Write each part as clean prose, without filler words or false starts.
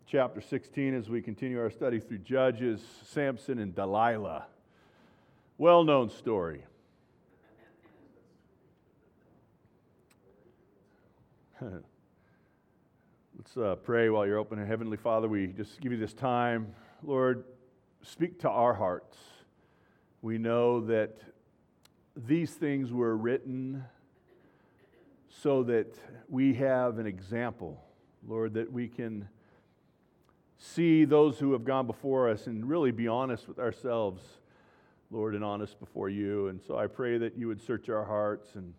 chapter 16 as we continue our study through Judges, Samson and Delilah. Well-known story. Let's pray while you're open. Heavenly Father, we just give you this time. Lord, speak to our hearts. We know that these things were written so that we have an example, Lord, that we can see those who have gone before us and really be honest with ourselves, Lord, and honest before you. And so I pray that you would search our hearts and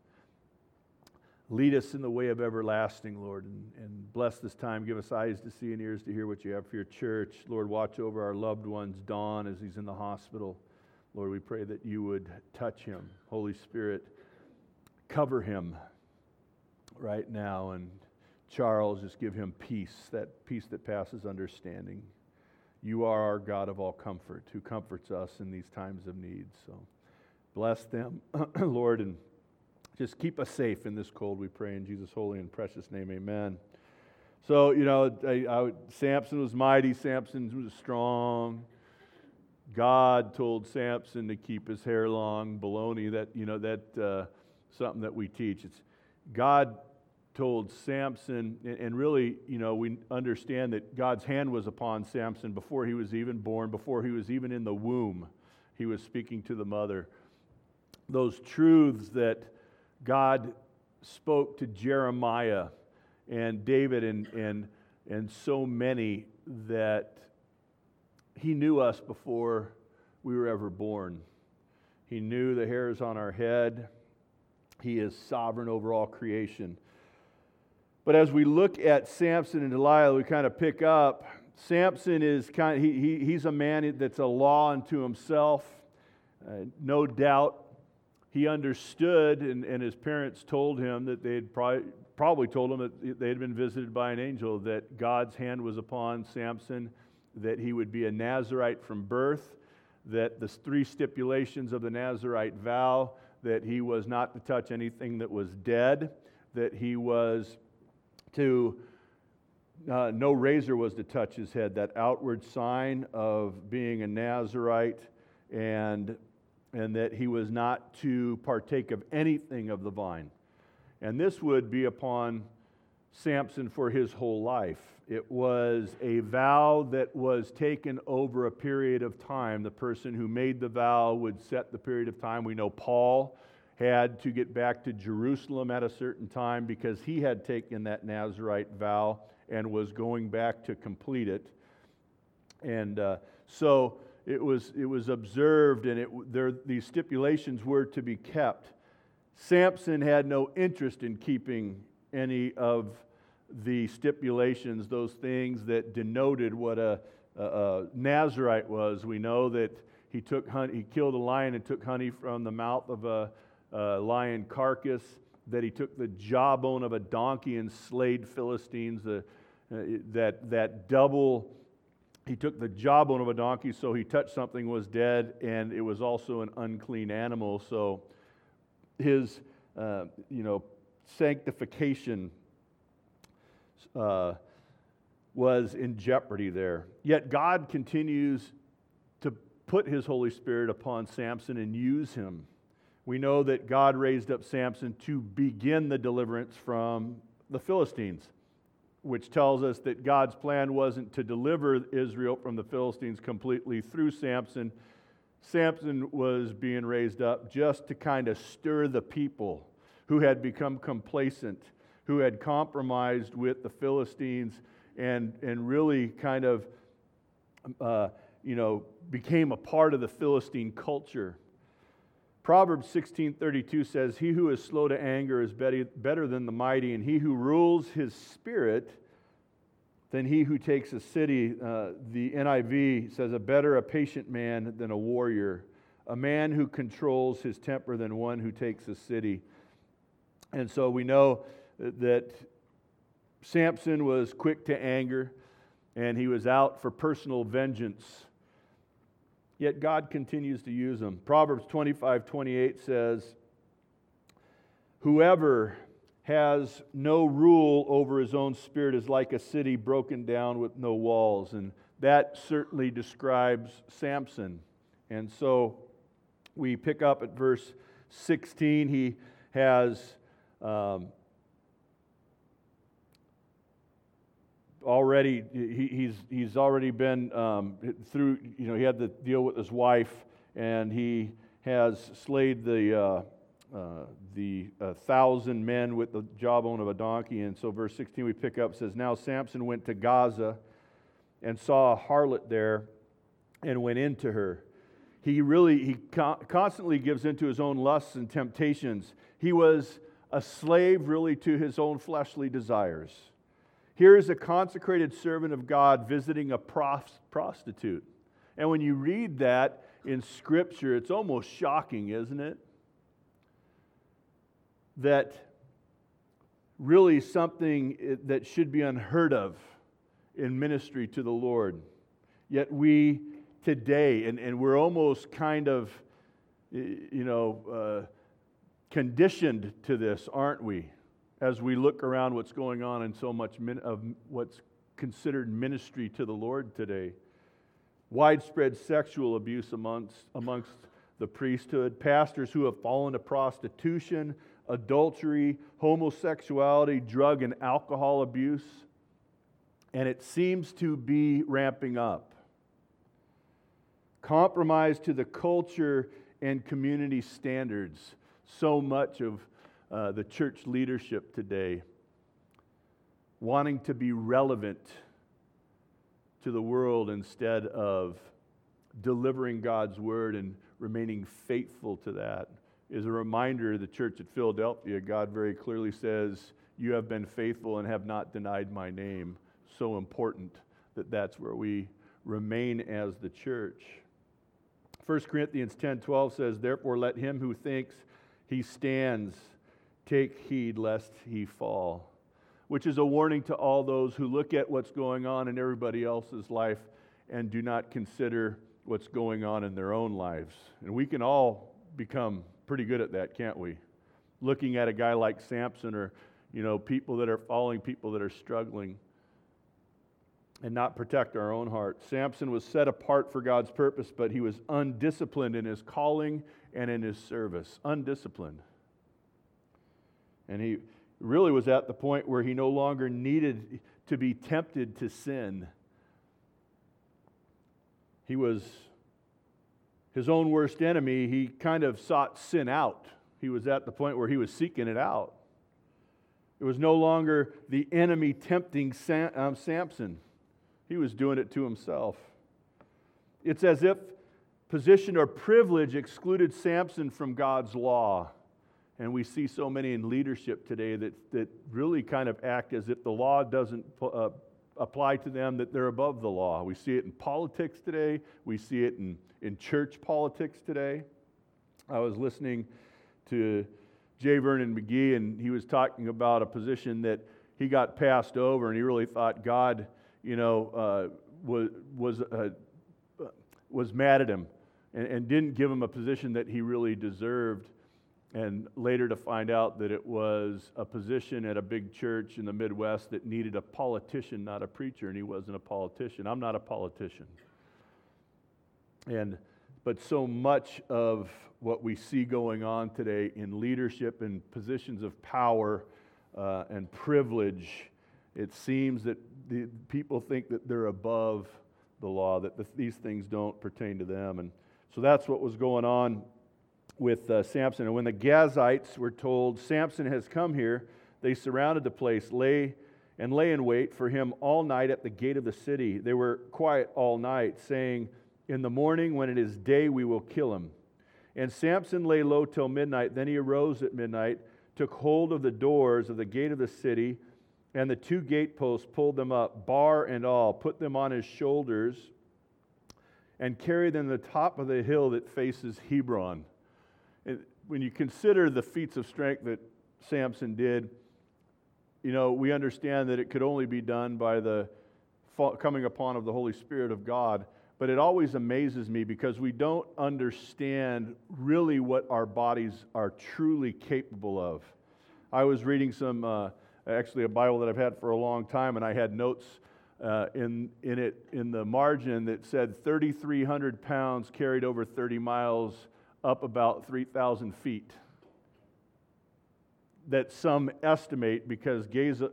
lead us in the way of everlasting, Lord, and bless this time. Give us eyes to see and ears to hear what you have for your church. Lord, watch over our loved ones, Don, as he's in the hospital. Lord, we pray that you would touch him. Holy Spirit, cover him right now. And Charles, just give him peace that passes understanding. You are our God of all comfort, who comforts us in these times of need. So bless them, Lord, and just keep us safe in this cold, we pray in Jesus' holy and precious name, amen. So, Samson was mighty, Samson was strong. God told Samson to keep his hair long. Baloney, that's something that we teach. It's God told Samson, and really, we understand that God's hand was upon Samson before he was even born, before he was even in the womb. He was speaking to the mother. Those truths that God spoke to Jeremiah and David and so many, that he knew us before we were ever born. He knew the hairs on our head. He is sovereign over all creation. But as we look at Samson and Delilah, we kind of pick up. Samson is he's a man that's a law unto himself. No doubt he understood, and his parents told him that they had probably told him that they had been visited by an angel, that God's hand was upon Samson, that he would be a Nazirite from birth, that the 3 stipulations of the Nazirite vow, that he was not to touch anything that was dead, that he was no razor was to touch his head, that outward sign of being a Nazirite, and that he was not to partake of anything of the vine. And this would be upon Samson for his whole life. It was a vow that was taken over a period of time. The person who made the vow would set the period of time. We know Paul had to get back to Jerusalem at a certain time because he had taken that Nazirite vow and was going back to complete it. And so it was observed, and these stipulations were to be kept. Samson had no interest in keeping any of the stipulations, those things that denoted what a Nazirite was. We know that he killed a lion and took honey from the mouth of a lion carcass, that he took the jawbone of a donkey and slayed Philistines, he took the jawbone of a donkey, so he touched something was dead, and it was also an unclean animal, so his sanctification was in jeopardy there. Yet God continues to put his Holy Spirit upon Samson and use him. We know that God raised up Samson to begin the deliverance from the Philistines, which tells us that God's plan wasn't to deliver Israel from the Philistines completely through Samson. Samson was being raised up just to kind of stir the people who had become complacent, who had compromised with the Philistines and really kind of became a part of the Philistine culture. Proverbs 16:32 says, "He who is slow to anger is better than the mighty, and he who rules his spirit than he who takes a city." The NIV says, "A patient man than a warrior, a man who controls his temper than one who takes a city." And so we know that Samson was quick to anger, and he was out for personal vengeance. Yet God continues to use him. Proverbs 25:28 says, "Whoever has no rule over his own spirit is like a city broken down with no walls. And that certainly describes Samson. And so we pick up at verse 16. He has already he's already been through. He had to deal with his wife, and he has slayed the 1,000 men with the jawbone of a donkey. And so verse 16 we pick up, says, "Now Samson went to Gaza and saw a harlot there and went into her." He constantly gives into his own lusts and temptations. He was a slave really to his own fleshly desires. Here is a consecrated servant of God visiting a prostitute. And when you read that in Scripture, it's almost shocking, isn't it? That really something that should be unheard of in ministry to the Lord. Yet we today, and we're almost kind of, conditioned to this, aren't we? As we look around what's going on in so much of what's considered ministry to the Lord today. Widespread sexual abuse amongst the priesthood, pastors who have fallen to prostitution, adultery, homosexuality, drug and alcohol abuse, and it seems to be ramping up. Compromise to the culture and community standards. So much of the church leadership today wanting to be relevant to the world instead of delivering God's word and remaining faithful to that. Is a reminder of the church at Philadelphia. God very clearly says, "You have been faithful and have not denied my name." So important that that's where we remain as the church. 1 Corinthians 10:12 says, "Therefore let him who thinks he stands take heed lest he fall," which is a warning to all those who look at what's going on in everybody else's life and do not consider what's going on in their own lives. And we can all become pretty good at that, can't we? Looking at a guy like Samson, or people that are falling, people that are struggling, and not protect our own heart. Samson was set apart for God's purpose, but he was undisciplined in his calling and in his service. Undisciplined. And he really was at the point where he no longer needed to be tempted to sin. He was his own worst enemy. He kind of sought sin out. He was at the point where he was seeking it out. It was no longer the enemy tempting Samson. He was doing it to himself. It's as if position or privilege excluded Samson from God's law. And we see so many in leadership today that really kind of act as if the law doesn't apply to them, that they're above the law. We see it in politics today. We see it in church politics today. I was listening to J. Vernon McGee, and he was talking about a position that he got passed over, and he really thought God, was mad at him and didn't give him a position that he really deserved. And later to find out that it was a position at a big church in the Midwest that needed a politician, not a preacher, and he wasn't a politician. I'm not a politician. But so much of what we see going on today in leadership and positions of power and privilege, it seems that the people think that they're above the law, that these things don't pertain to them. And so that's what was going on with Samson. And when the Gazites were told, "Samson has come here," they surrounded the place, lay in wait for him all night at the gate of the city. They were quiet all night, saying, "In the morning, when it is day, we will kill him." And Samson lay low till midnight. Then he arose at midnight, took hold of the doors of the gate of the city, and the two gateposts, pulled them up, bar and all, put them on his shoulders, and carried them to the top of the hill that faces Hebron. And when you consider the feats of strength that Samson did, we understand that it could only be done by the coming upon of the Holy Spirit of God. But it always amazes me because we don't understand really what our bodies are truly capable of. I was reading actually a Bible that I've had for a long time, and I had notes in the margin that said 3,300 pounds carried over 30 miles up about 3,000 feet. That some estimate because Gaza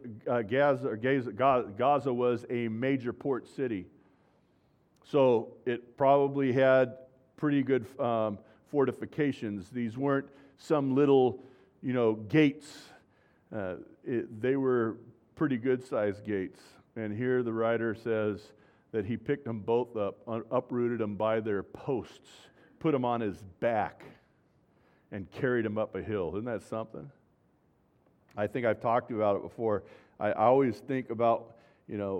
was a major port city. So it probably had pretty good fortifications. These weren't some little, gates. They were pretty good-sized gates. And here the writer says that he picked them both up, uprooted them by their posts, put them on his back, and carried them up a hill. Isn't that something? I think I've talked about it before. I always think about, I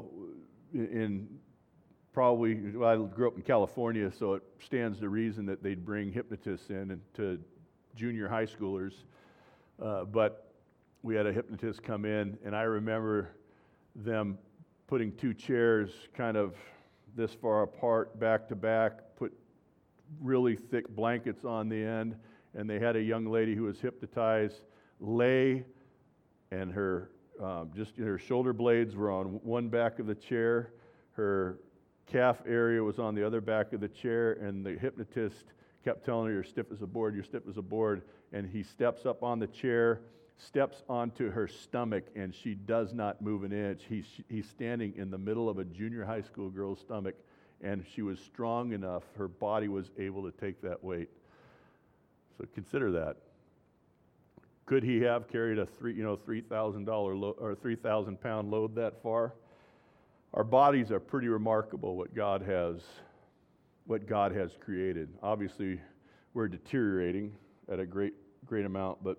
grew up in California, so it stands to reason that they'd bring hypnotists in to junior high schoolers. But we had a hypnotist come in, and I remember them putting two chairs kind of this far apart, back to back, put really thick blankets on the end, and they had a young lady who was hypnotized lay, and her shoulder blades were on one back of the chair, her calf area was on the other back of the chair, and the hypnotist kept telling her, "You're stiff as a board, you're stiff as a board," and he steps up on the chair, steps onto her stomach, and she does not move an inch. He's standing in the middle of a junior high school girl's stomach, and she was strong enough, her body was able to take that weight. So consider that. Could he have carried a $3,000 or 3,000 pound load that far? Our bodies are pretty remarkable what God has created. Obviously, we're deteriorating at a great amount, but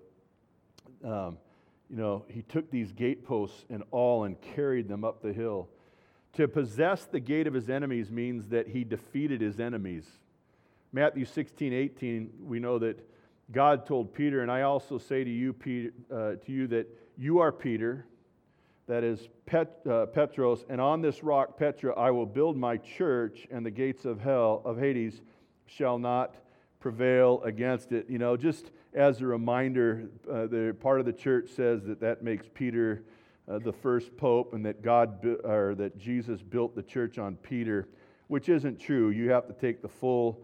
he took these gateposts and carried them up the hill. To possess the gate of his enemies means that he defeated his enemies. Matthew 16:18, we know that God told Peter, "And I also say to you, Peter, that you are Peter, that is Petros, and on this rock, Petra, I will build my church, and the gates of hell, of Hades, shall not prevail against it." Just as a reminder, the part of the church says that makes Peter the first pope, and that that Jesus built the church on Peter, which isn't true. You have to take the full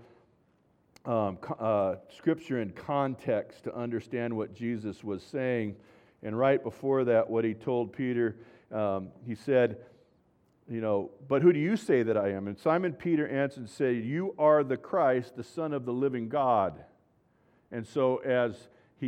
Scripture in context to understand what Jesus was saying. And right before that, what he told Peter, he said, "But who do you say that I am?" And Simon Peter answered and said, "You are the Christ, the Son of the living God." And so as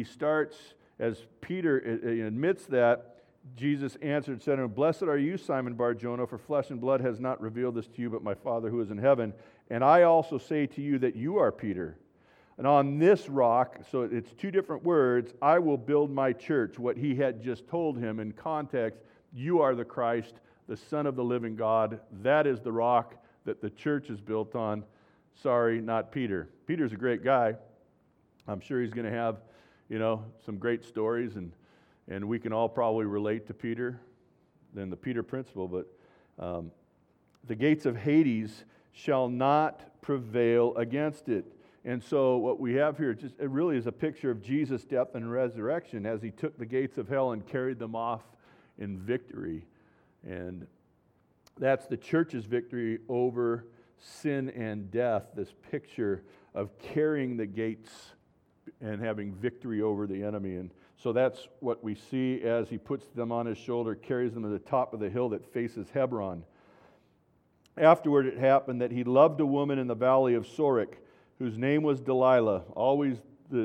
Peter admits that, Jesus answered and said to him, "Blessed are you, Simon Bar-Jonah, for flesh and blood has not revealed this to you, but my Father who is in heaven. And I also say to you that you are Peter. And on this rock," so it's two different words, "I will build my church." What he had just told him in context, you are the Christ, the Son of the living God. That is the rock that the church is built on. Sorry, not Peter. Peter's a great guy. I'm sure he's going to have, some great stories, and we can all probably relate to Peter and the Peter principle. But the gates of Hades shall not prevail against it. And so what we have here it really is a picture of Jesus' death and resurrection as he took the gates of hell and carried them off in victory. And that's the church's victory over sin and death, this picture of carrying the gates and having victory over the enemy. And so that's what we see as he puts them on his shoulder, carries them to the top of the hill that faces Hebron. Afterward it happened that he loved a woman in the valley of Sorek, whose name was Delilah. Always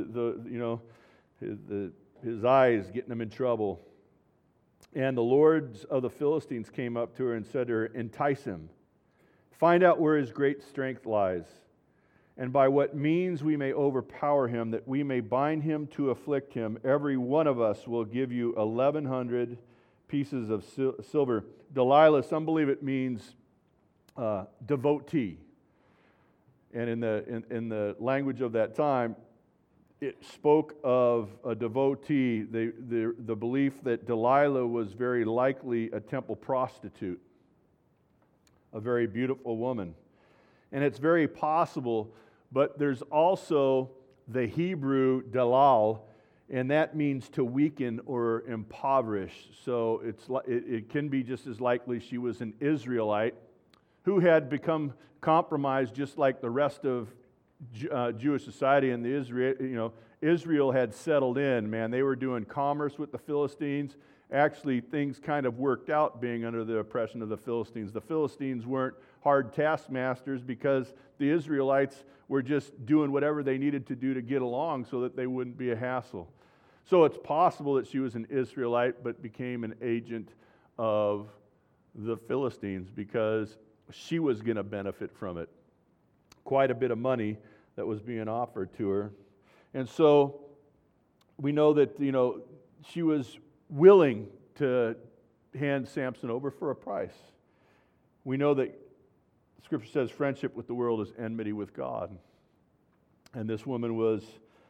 his eyes getting him in trouble. And the lords of the Philistines came up to her and said to her, "Entice him. Find out where his great strength lies, and by what means we may overpower him, that we may bind him to afflict him. Every one of us will give you 1,100 pieces of silver." Delilah, some believe it means devotee. And in the language of that time, it spoke of a devotee, the belief that Delilah was very likely a temple prostitute, a very beautiful woman. And it's very possible, but there's also the Hebrew Dalal. and that means to weaken or impoverish. So it can be just as likely she was an Israelite who had become compromised just like the rest of Jewish society, and Israel had settled in. Man, they were doing commerce with the Philistines. Actually, things kind of worked out being under the oppression of the Philistines. The Philistines weren't hard taskmasters because the Israelites were just doing whatever they needed to do to get along so that they wouldn't be a hassle. So it's possible that she was an Israelite but became an agent of the Philistines because she was going to benefit from it. Quite a bit of money that was being offered to her. And so we know that, she was willing to hand Samson over for a price. We know that Scripture says friendship with the world is enmity with God. And this woman was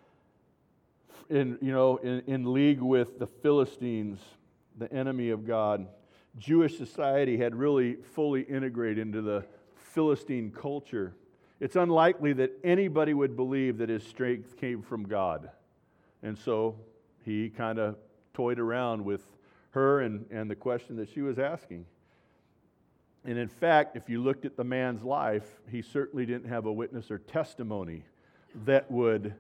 in league with the Philistines, the enemy of God. Jewish society had really fully integrated into the Philistine culture. It's unlikely that anybody would believe that his strength came from God. And so he kind of toyed around with her and the question that she was asking. And in fact, if you looked at the man's life, he certainly didn't have a witness or testimony that would,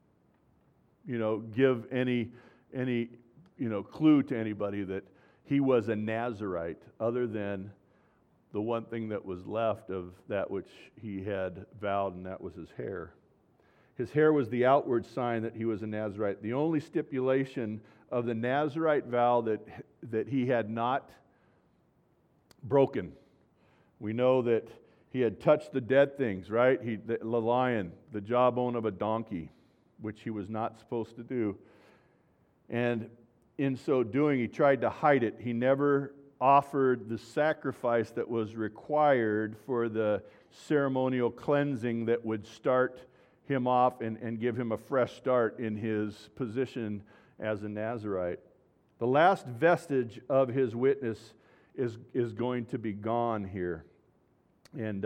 give any clue to anybody that he was a Nazirite, other than the one thing that was left of that which he had vowed, and that was his hair. His hair was the outward sign that he was a Nazirite. The only stipulation of the Nazirite vow that he had not broken. We know that he had touched the dead things, right? The lion, the jawbone of a donkey, which he was not supposed to do. And in so doing, he tried to hide it. He never offered the sacrifice that was required for the ceremonial cleansing that would start him off and give him a fresh start in his position as a Nazirite. The last vestige of his witness is going to be gone here. And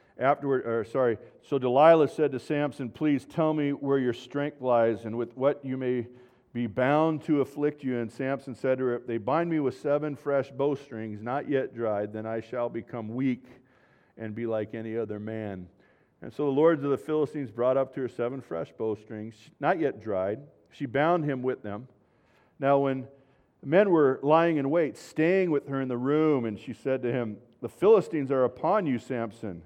so Delilah said to Samson, "Please tell me where your strength lies and with what you may be bound to afflict you." And Samson said to her, "If they bind me with 7 fresh bowstrings, not yet dried, then I shall become weak and be like any other man." And so the lords of the Philistines brought up to her 7 fresh bowstrings, not yet dried. She bound him with them. Now when the men were lying in wait, staying with her in the room, and she said to him, "The Philistines are upon you, Samson."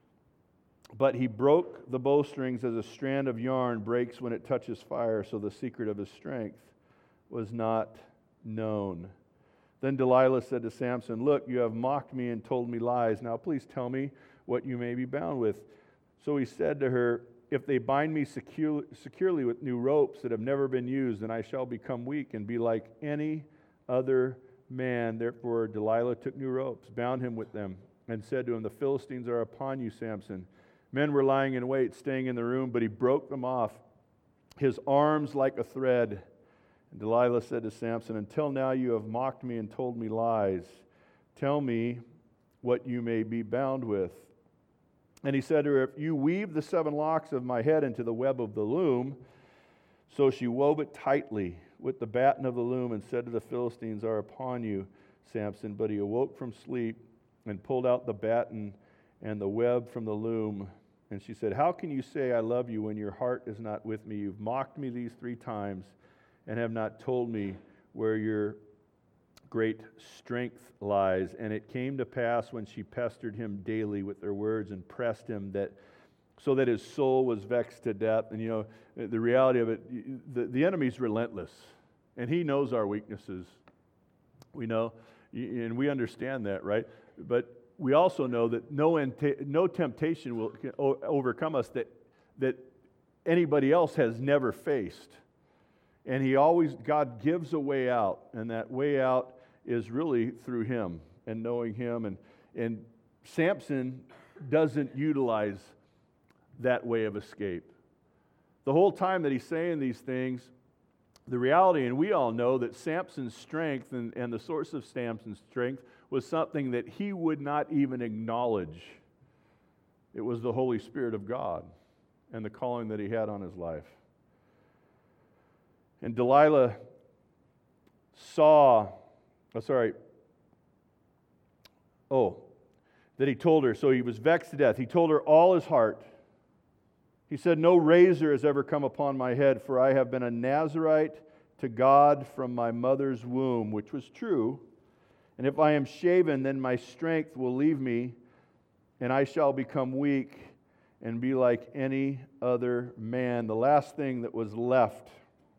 But he broke the bowstrings as a strand of yarn breaks when it touches fire, so the secret of his strength was not known. Then Delilah said to Samson, "Look, you have mocked me and told me lies. Now please tell me what you may be bound with." So he said to her, "If they bind me securely with new ropes that have never been used, then I shall become weak and be like any other man." Therefore Delilah took new ropes, bound him with them, and said to him, "The Philistines are upon you, Samson." Men were lying in wait, staying in the room, but he broke them off, his arms like a thread. And Delilah said to Samson, "Until now you have mocked me and told me lies. Tell me what you may be bound with." And he said to her, "If you weave the 7 locks of my head into the web of the loom." So she wove it tightly with the batten of the loom and said to the Philistines, "Are upon you, Samson." But he awoke from sleep and pulled out the batten and the web from the loom. And she said, "How can you say I love you when your heart is not with me? You've mocked me these 3 times and have not told me where your great strength lies." And it came to pass when she pestered him daily with her words and pressed him so that his soul was vexed to death. And the reality of it, the enemy's relentless, and he knows our weaknesses. We know, and we understand that, right? But we also know that no temptation will overcome us that anybody else has never faced. And God gives a way out, and that way out is really through him and knowing him. And Samson doesn't utilize that way of escape. The whole time that he's saying these things, the reality, and we all know that Samson's strength and the source of Samson's strength was something that he would not even acknowledge. It was the Holy Spirit of God and the calling that he had on his life. And Delilah saw, that he told her, so he was vexed to death. He told her all his heart. He said, no razor has ever come upon my head, for I have been a Nazirite to God from my mother's womb, which was true. And if I am shaven, then my strength will leave me, and I shall become weak and be like any other man. The last thing that was left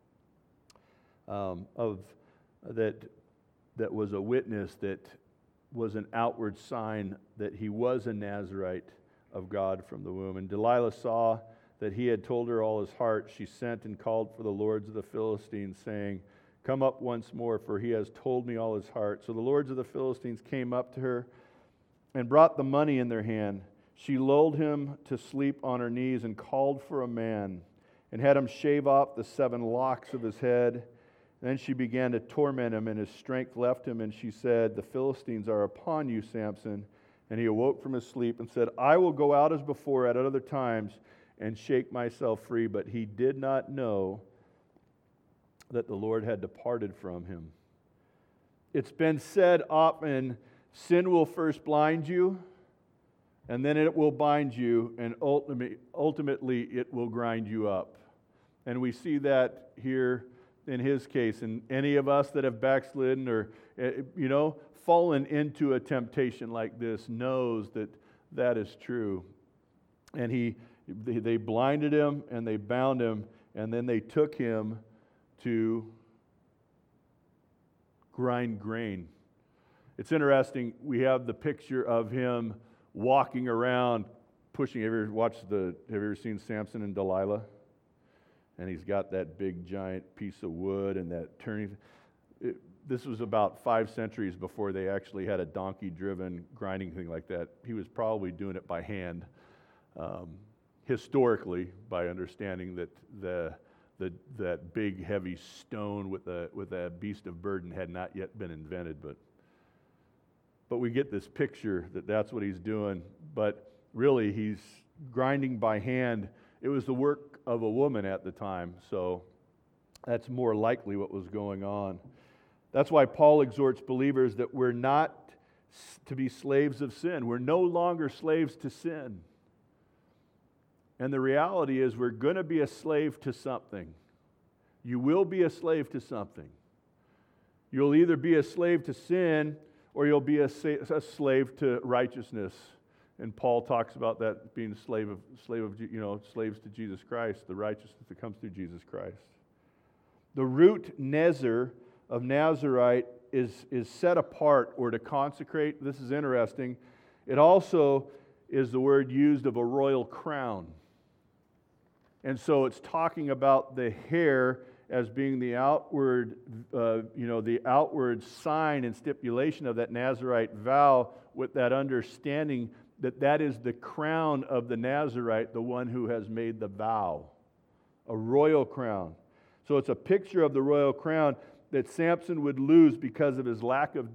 that was a witness, that was an outward sign that he was a Nazirite of God from the womb. And Delilah saw that he had told her all his heart. She sent and called for the lords of the Philistines, saying, come up once more, for he has told me all his heart. So the lords of the Philistines came up to her and brought the money in their hand. She lulled him to sleep on her knees and called for a man and had him shave off the 7 locks of his head. Then she began to torment him, and his strength left him, and she said, the Philistines are upon you, Samson. And he awoke from his sleep and said, I will go out as before at other times and shake myself free. But he did not know that the Lord had departed from him. It's been said often, sin will first blind you, and then it will bind you, and ultimately it will grind you up. And we see that here in his case. And any of us that have backslidden or, fallen into a temptation like this knows that that is true. And they blinded him and they bound him, and then they took him to grind grain. It's interesting, we have the picture of him walking around pushing. Have you ever seen Samson and Delilah? And he's got that big giant piece of wood and that turning. This was about 5 centuries before they actually had a donkey-driven grinding thing like that. He was probably doing it by hand, historically, by understanding that that big heavy stone with a beast of burden had not yet been invented. But we get this picture that that's what he's doing. But really, he's grinding by hand. It was the work of a woman at the time, so that's more likely what was going on. That's why Paul exhorts believers that we're not to be slaves of sin. We're no longer slaves to sin. And the reality is we're going to be a slave to something. You will be a slave to something. You'll either be a slave to sin or you'll be a slave to righteousness. And Paul talks about that being slaves to Jesus Christ, the righteousness that comes through Jesus Christ. The root nezer of Nazirite is set apart or to consecrate. This is interesting. It also is the word used of a royal crown. And so it's talking about the hair as being the outward, the outward sign and stipulation of that Nazirite vow, with that understanding that is the crown of the Nazirite, the one who has made the vow, a royal crown. So it's a picture of the royal crown that Samson would lose because of his lack of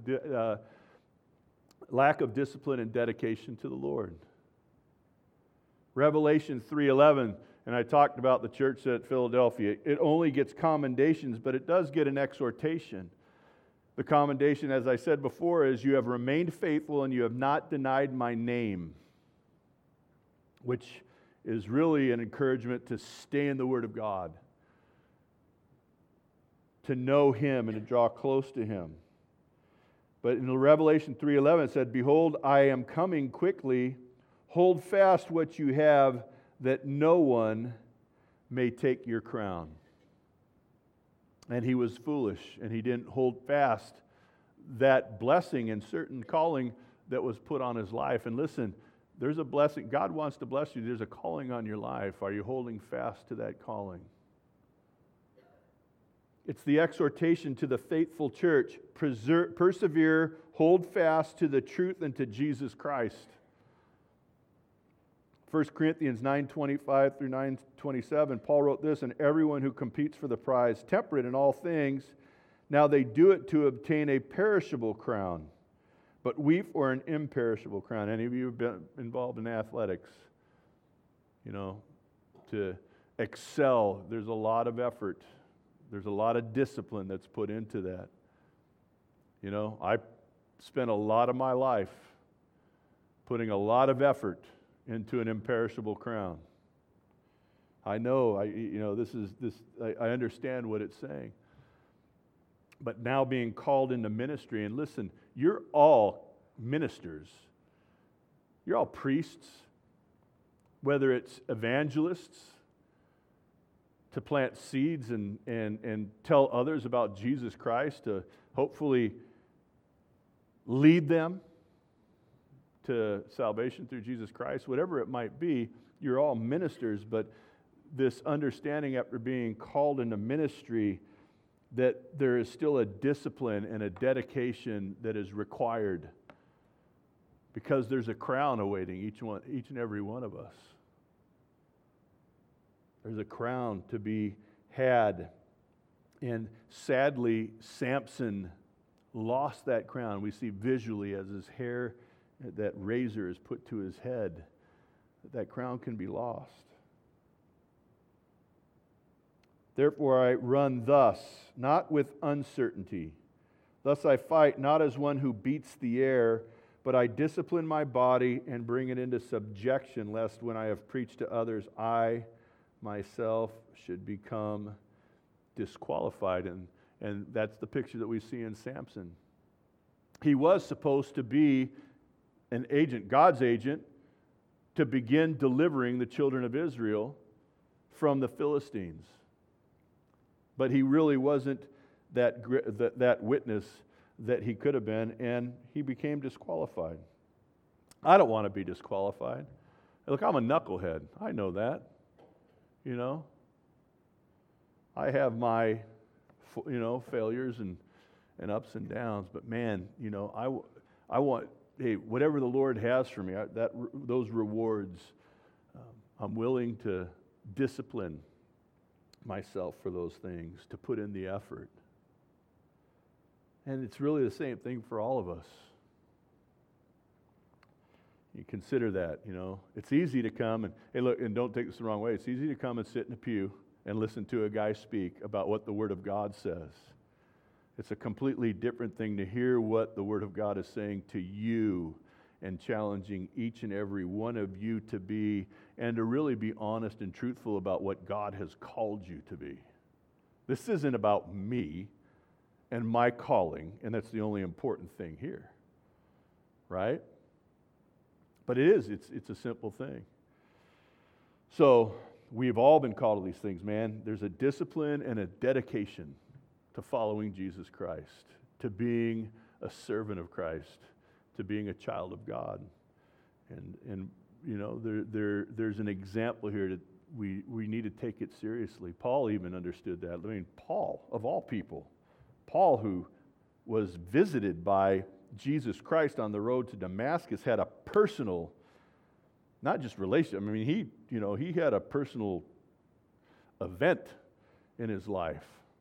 discipline and dedication to the Lord. Revelation 3:11, and I talked about the church at Philadelphia. It only gets commendations, but it does get an exhortation. The commendation, as I said before, is you have remained faithful and you have not denied my name, which is really an encouragement to stay in the Word of God, to know Him and to draw close to Him. But in Revelation 3:11 it said, behold, I am coming quickly. Hold fast what you have, that no one may take your crown. And he was foolish, and he didn't hold fast that blessing and certain calling that was put on his life. And listen, there's a blessing. God wants to bless you. There's a calling on your life. Are you holding fast to that calling? It's the exhortation to the faithful church. Persevere, hold fast to the truth and to Jesus Christ. 1 Corinthians 9:25 through 9:27, Paul wrote this, and everyone who competes for the prize, temperate in all things, now they do it to obtain a perishable crown, but we for an imperishable crown. Any of you have been involved in athletics? To excel, there's a lot of effort There's a lot of discipline that's put into that. You know, I spent a lot of my life putting a lot of effort into an imperishable crown. I know, I understand what it's saying. But now being called into ministry, and listen, you're all ministers. You're all priests, whether it's evangelists to plant seeds and tell others about Jesus Christ, to hopefully lead them to salvation through Jesus Christ, whatever it might be, you're all ministers, but this understanding after being called into ministry that there is still a discipline and a dedication that is required, because there's a crown awaiting each and every one of us. There's a crown to be had. And sadly, Samson lost that crown. We see visually as his hair, that razor is put to his head, that crown can be lost. Therefore I run thus, not with uncertainty. Thus I fight, not as one who beats the air, but I discipline my body and bring it into subjection, lest when I have preached to others, I myself should become disqualified. And that's the picture that we see in Samson. He was supposed to be an agent, God's agent, to begin delivering the children of Israel from the Philistines. But he really wasn't that witness that he could have been, and he became disqualified. I don't want to be disqualified. Look, I'm a knucklehead. I know that. You know, I have my, failures and ups and downs. But man, I want, hey, whatever the Lord has for me, those rewards, I'm willing to discipline myself for those things, to put in the effort. And it's really the same thing for all of us. You consider that, It's easy to come and, hey, look, and don't take this the wrong way. It's easy to come and sit in a pew and listen to a guy speak about what the Word of God says. It's a completely different thing to hear what the Word of God is saying to you and challenging each and every one of you to be, and to really be honest and truthful about what God has called you to be. This isn't about me and my calling, and that's the only important thing here, right? But it's a simple thing. So we've all been called to these things, man. There's a discipline and a dedication to following Jesus Christ, to being a servant of Christ, to being a child of God. And there's an example here that we need to take it seriously. Paul even understood that. I mean, Paul, of all people, Paul, who was visited by Jesus Christ on the road to Damascus, had a personal, not just relationship. I mean, he had a personal event in his life.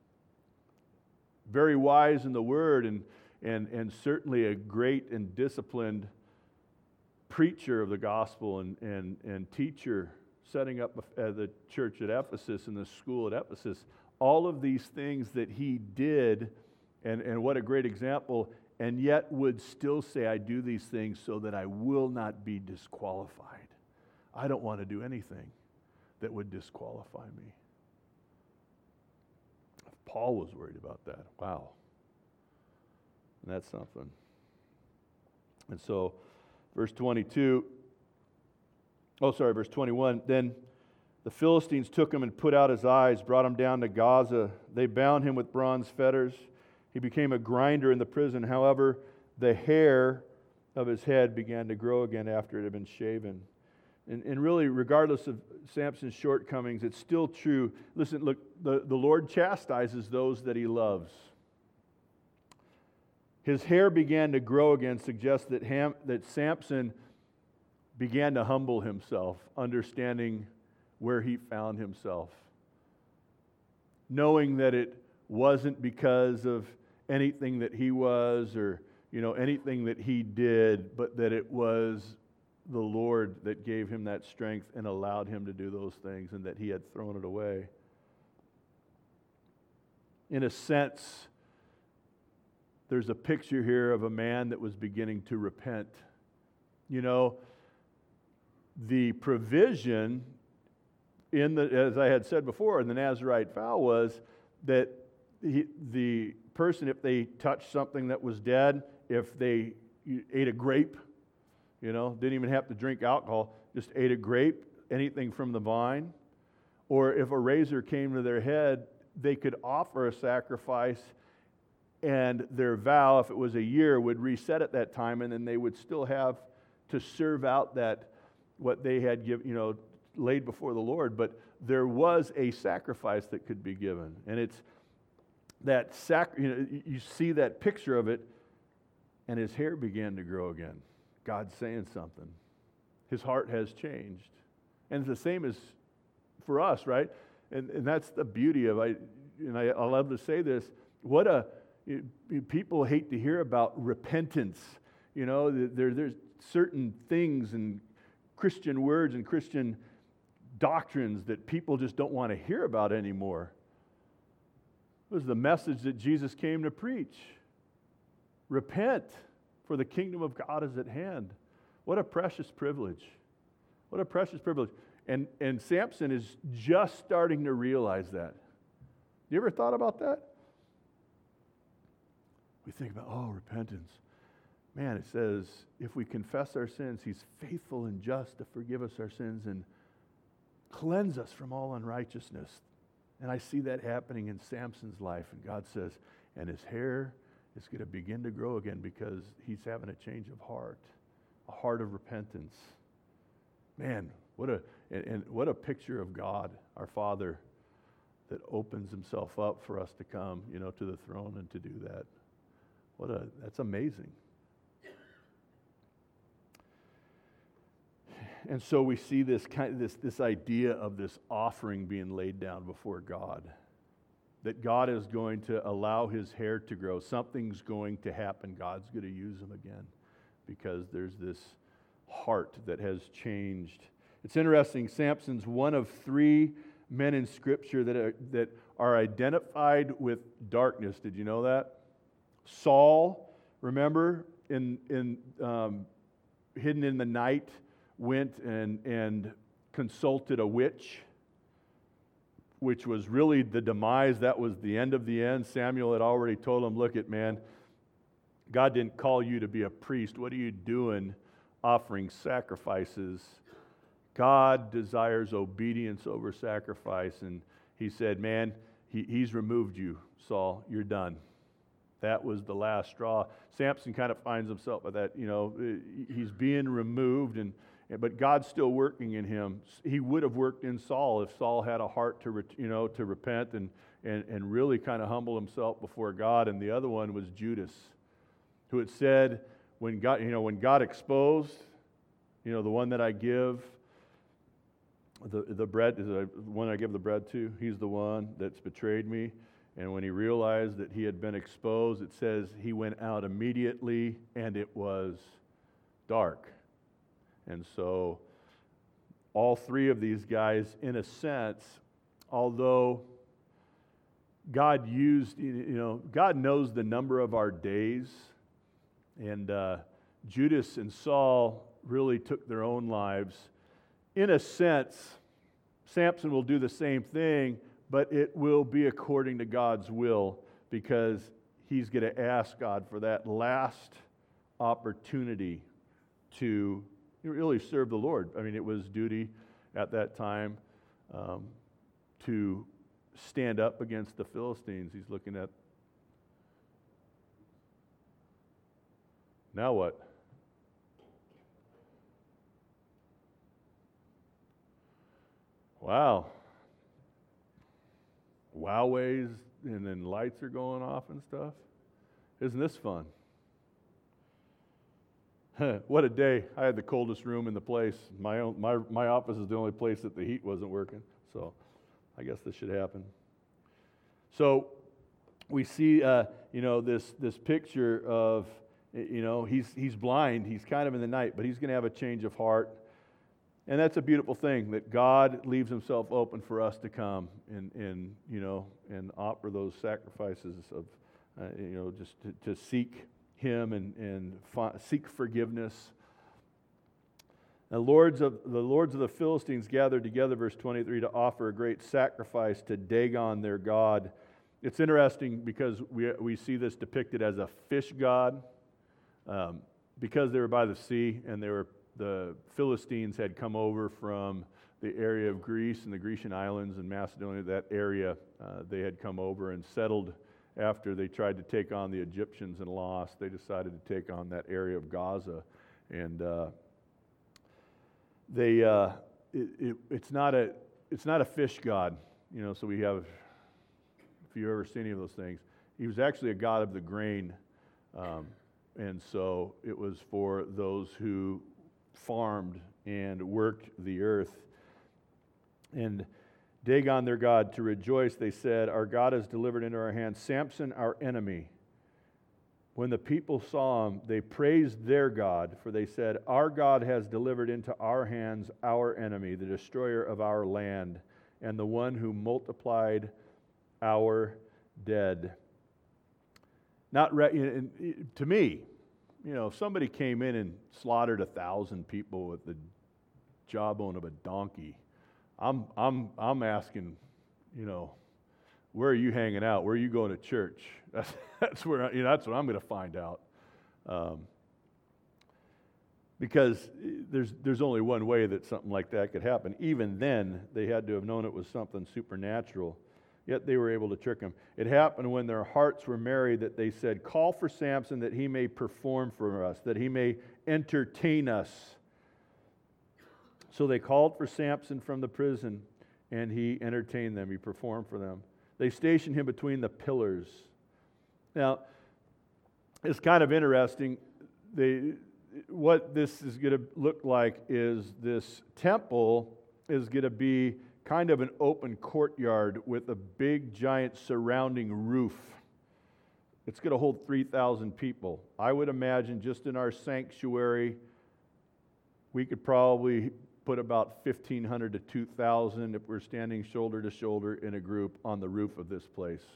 Very wise in the Word, and certainly a great and disciplined preacher of the gospel and teacher, setting up the church at Ephesus and the school at Ephesus. All of these things that he did, and what a great example, and yet would still say, I do these things so that I will not be disqualified. I don't want to do anything that would disqualify me. Paul was worried about that. Wow. And that's something. And so, verse 21, then the Philistines took him and put out his eyes, brought him down to Gaza. They bound him with bronze fetters. He became a grinder in the prison. However, the hair of his head began to grow again after it had been shaven. And really, regardless of Samson's shortcomings, it's still true. Listen, look, the Lord chastises those that he loves. His hair began to grow again, suggests that Samson began to humble himself, understanding where he found himself. Knowing that it wasn't because of anything that he was or anything that he did, but that it was the Lord that gave him that strength and allowed him to do those things, and that he had thrown it away. In a sense, there's a picture here of a man that was beginning to repent. You know, the provision as I had said before, in the Nazirite vow was that the person, if they touched something that was dead, if they ate a grape, didn't even have to drink alcohol, just ate a grape, anything from the vine, or if a razor came to their head, they could offer a sacrifice, and their vow, if it was a year, would reset at that time, and then they would still have to serve out that what they had laid before the Lord. But there was a sacrifice that could be given, and it's that you see that picture of it, and his hair began to grow again. God's saying something. His heart has changed, and it's the same as for us, right? And that's the beauty of I love to say this. People hate to hear about repentance. There's certain things and Christian words and Christian doctrines that people just don't want to hear about anymore. It was the message that Jesus came to preach. Repent, for the kingdom of God is at hand. What a precious privilege. What a precious privilege. And Samson is just starting to realize that. You ever thought about that? We think about, repentance. Man, it says, if we confess our sins, He's faithful and just to forgive us our sins and cleanse us from all unrighteousness. And I see that happening in Samson's life. And God says, and his hair is going to begin to grow again because he's having a change of heart, a heart of repentance. Man, what a picture of God, our Father, that opens Himself up for us to come, to the throne and to do that. That's amazing. And so we see this idea of this offering being laid down before God, that God is going to allow His hair to grow. Something's going to happen. God's going to use him again because there's this heart that has changed. It's interesting. Samson's one of three men in Scripture that are identified with darkness. Did you know that? Saul, remember, hidden in the night, went and consulted a witch, which was really the demise. That was the end of the end. Samuel had already told him, look, man, God didn't call you to be a priest. What are you doing offering sacrifices? God desires obedience over sacrifice. And he said, man, he's removed you, Saul. You're done. That was the last straw. Samson kind of finds himself at that, he's being removed, but God's still working in him. He would have worked in Saul if Saul had a heart to repent and really kind of humble himself before God. And the other one was Judas, who had said, when God exposed, the one that I give the bread, is the one I give the bread to, he's the one that's betrayed me. And when he realized that he had been exposed, it says he went out immediately and it was dark. And so all three of these guys, in a sense, although God used, God knows the number of our days, and Judas and Saul really took their own lives. In a sense, Samson will do the same thing, but it will be according to God's will because he's going to ask God for that last opportunity to really serve the Lord. I mean, it was duty at that time to stand up against the Philistines. He's looking at, now what? Wow. Woways, and then lights are going off and stuff. Isn't this fun? What a day. I had the coldest room in the place. My office is the only place that the heat wasn't working. So I guess this should happen. So we see this picture of, he's blind. He's kind of in the night, but he's going to have a change of heart. And that's a beautiful thing, that God leaves himself open for us to come and offer those sacrifices of, just to seek him and seek forgiveness. The lords of the Philistines gathered together, verse 23, to offer a great sacrifice to Dagon, their god. It's interesting because we see this depicted as a fish god, because they were by the sea and the Philistines had come over from the area of Greece and the Grecian islands and Macedonia. That area, they had come over and settled after they tried to take on the Egyptians and lost. They decided to take on that area of Gaza, and it's not a fish god, so we have, if you've ever seen any of those things, he was actually a god of the grain, and so it was for those who farmed and worked the earth. And Dagon, their god, to rejoice, they said, our God has delivered into our hands Samson, our enemy. When the people saw him, they praised their God, for they said, our God has delivered into our hands our enemy, the destroyer of our land, and the one who multiplied our dead. To me, if somebody came in and slaughtered 1,000 people with the jawbone of a donkey, I'm asking, where are you hanging out? Where are you going to church? That's where that's what I'm going to find out, because there's only one way that something like that could happen. Even then, they had to have known it was something supernatural. Yet they were able to trick him. It happened when their hearts were merry that they said, call for Samson that he may perform for us, that he may entertain us. So they called for Samson from the prison, and he entertained them. He performed for them. They stationed him between the pillars. Now, it's kind of interesting. What this is going to look like is this temple is going to be kind of an open courtyard with a big, giant surrounding roof. It's going to hold 3,000 people. I would imagine just in our sanctuary, we could probably put about 1,500 to 2,000 if we're standing shoulder to shoulder in a group on the roof of this place.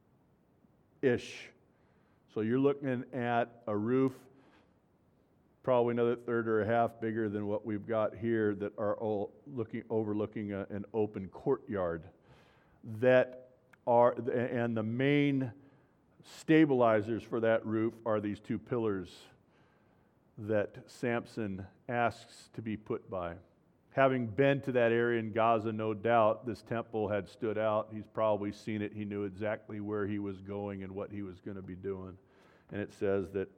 So you're looking at a roof probably another third or a half bigger than what we've got here, that are all overlooking an open courtyard. And the main stabilizers for that roof are these two pillars that Samson asks to be put by. Having been to that area in Gaza, no doubt, this temple had stood out. He's probably seen it. He knew exactly where he was going and what he was going to be doing. And it says that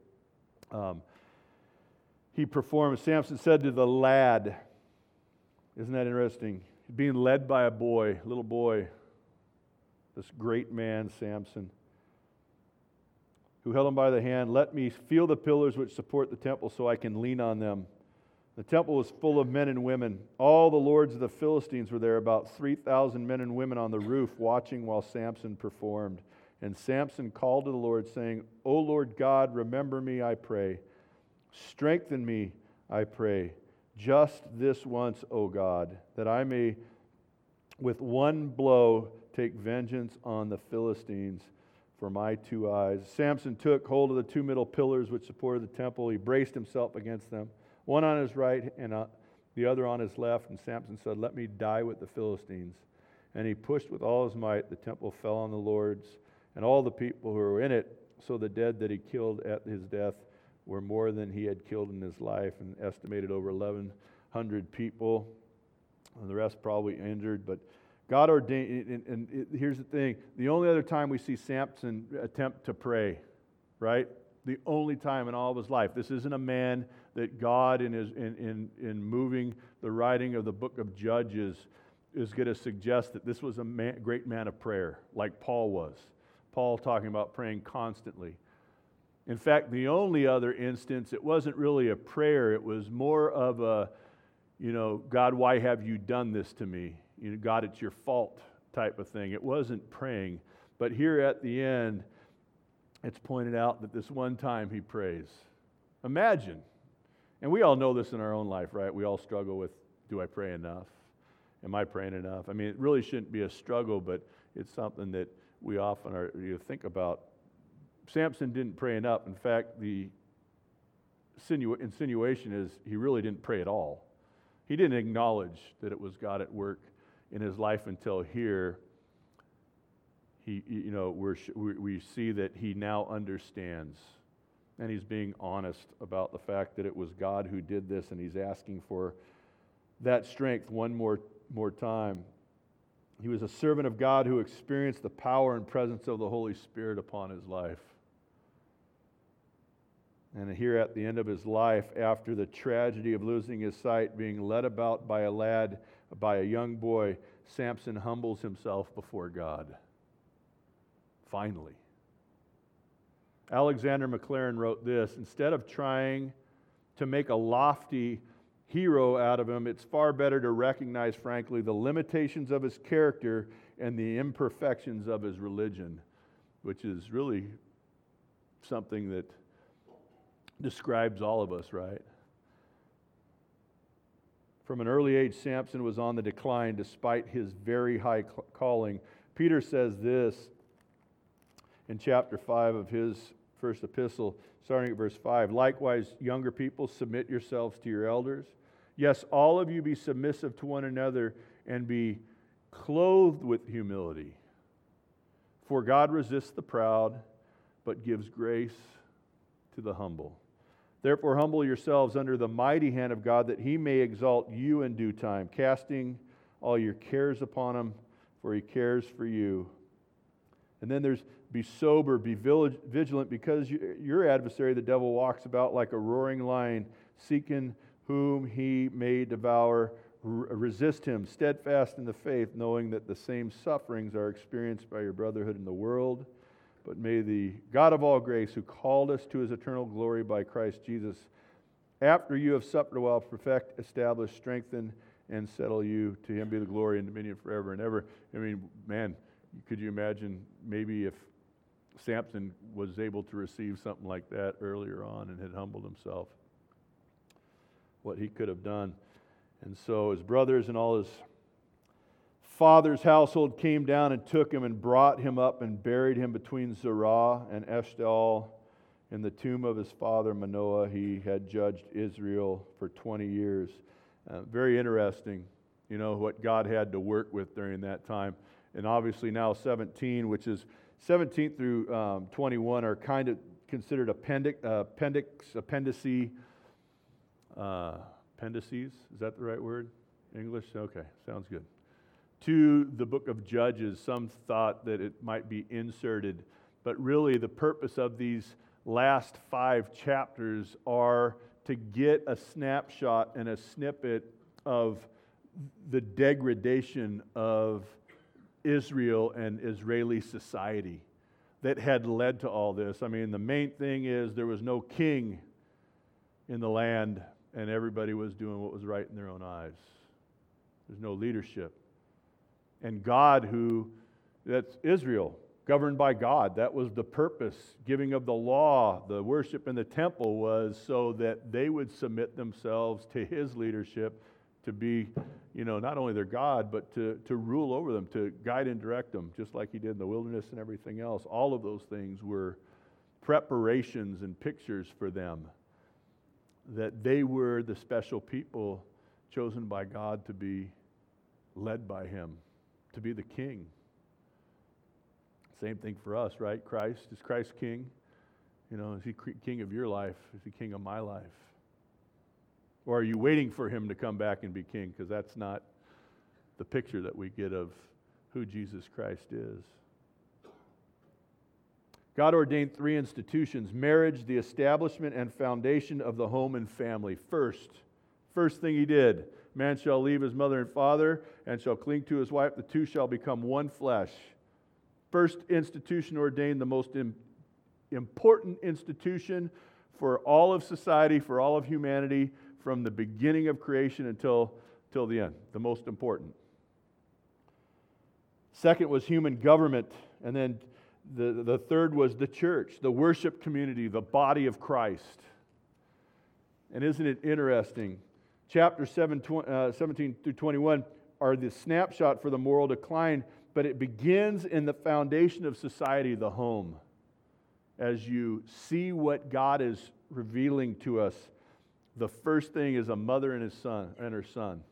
he performed. Samson said to the lad, isn't that interesting? Being led by a little boy, this great man, Samson, who held him by the hand, let me feel the pillars which support the temple so I can lean on them. The temple was full of men and women. All the lords of the Philistines were there, about 3,000 men and women on the roof watching while Samson performed. And Samson called to the Lord, saying, O Lord God, remember me, I pray. Strengthen me, I pray, just this once, O God, that I may with one blow take vengeance on the Philistines for my two eyes. Samson took hold of the two middle pillars which supported the temple. He braced himself against them, one on his right and the other on his left. And Samson said, let me die with the Philistines. And he pushed with all his might. The temple fell on the lords and all the people who were in it. So the dead that he killed at his death were more than he had killed in his life, and estimated over 1,100 people, and the rest probably injured. But God ordained, and here's the thing, the only other time we see Samson attempt to pray, right? The only time in all of his life. This isn't a man that God, in moving the writing of the book of Judges, is going to suggest that this was a great man of prayer, like Paul was. Paul talking about praying constantly. In fact, the only other instance, it wasn't really a prayer. It was more of a, God, why have you done this to me? God, it's your fault type of thing. It wasn't praying. But here at the end, it's pointed out that this one time he prays. Imagine, and we all know this in our own life, right? We all struggle with do I pray enough? Am I praying enough? I mean, it really shouldn't be a struggle, but it's something that we often think about. Samson didn't pray enough. In fact, the insinuation is he really didn't pray at all. He didn't acknowledge that it was God at work in his life until here. We see that he now understands, and he's being honest about the fact that it was God who did this, and he's asking for that strength one more time. He was a servant of God who experienced the power and presence of the Holy Spirit upon his life. And here at the end of his life, after the tragedy of losing his sight, being led about by a young boy, Samson humbles himself before God. Finally. Alexander Maclaren wrote this: instead of trying to make a lofty hero out of him, it's far better to recognize, frankly, the limitations of his character and the imperfections of his religion, which is really something that describes all of us, right? From an early age, Samson was on the decline despite his very high calling. Peter says this in chapter 5 of his first epistle, starting at verse 5. Likewise, younger people, submit yourselves to your elders. Yes, all of you be submissive to one another and be clothed with humility. For God resists the proud, but gives grace to the humble. Therefore, humble yourselves under the mighty hand of God, that he may exalt you in due time, casting all your cares upon him, for he cares for you. And then there's be sober, be vigilant, because your adversary, the devil, walks about like a roaring lion, seeking whom he may devour. Resist him, steadfast in the faith, knowing that the same sufferings are experienced by your brotherhood in the world. But may the God of all grace, who called us to his eternal glory by Christ Jesus, after you have suffered a while, perfect, establish, strengthen, and settle you. To him be the glory and dominion forever and ever. I mean, man, could you imagine maybe if Samson was able to receive something like that earlier on and had humbled himself, what he could have done. And so his brothers and all his father's household came down and took him and brought him up and buried him between Zorah and Eshtaol in the tomb of his father Manoah. He had judged Israel for 20 years. Very interesting, what God had to work with during that time. And obviously now 17 through 21 are kind of considered appendices. Is that the right word? English? Okay, sounds good. To the book of Judges. Some thought that it might be inserted, but really the purpose of these last 5 chapters are to get a snapshot and a snippet of the degradation of Israel and Israeli society that had led to all this. I mean, the main thing is there was no king in the land, and everybody was doing what was right in their own eyes. There's no leadership. And God, that's Israel, governed by God. That was the purpose. Giving of the law, the worship in the temple was so that they would submit themselves to his leadership, to be, not only their God, but to rule over them, to guide and direct them, just like he did in the wilderness and everything else. All of those things were preparations and pictures for them, that they were the special people chosen by God to be led by him, to be the king. Same thing for us, right? Christ. Is Christ king? Is he king of your life? Is he king of my life? Or are you waiting for him to come back and be king? Because that's not the picture that we get of who Jesus Christ is. God ordained 3 institutions: marriage, the establishment and foundation of the home and family. First thing he did, man shall leave his mother and father and shall cling to his wife. The two shall become one flesh. First institution ordained, the most important institution for all of society, for all of humanity, from the beginning of creation until the end. The most important. Second was human government, and then the third was the church, the worship community, the body of Christ. And isn't it interesting? chapter 17 through 21 are the snapshot for the moral decline, but it begins in the foundation of society, the home. As you see what God is revealing to us, the first thing is a mother and her son.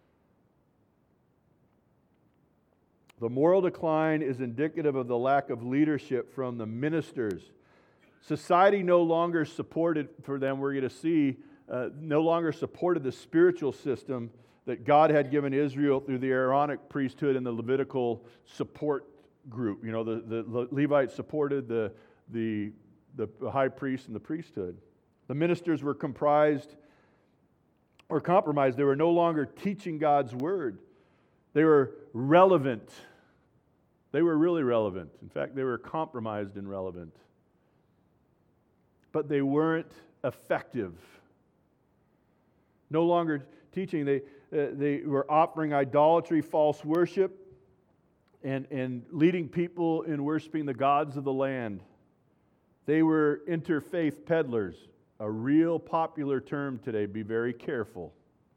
The moral decline is indicative of the lack of leadership from the ministers. Society no longer supported, for them we're going to see, no longer supported the spiritual system that God had given Israel through the Aaronic priesthood and the Levitical support group. You know, the Levites supported the high priest and the priesthood. The ministers were compromised. They were no longer teaching God's word. They were relevant. They were really relevant. In fact, they were compromised and relevant. But they weren't effective. No longer teaching. They were offering idolatry, false worship, and leading people in worshiping the gods of the land. They were interfaith peddlers, a real popular term today. Be very careful.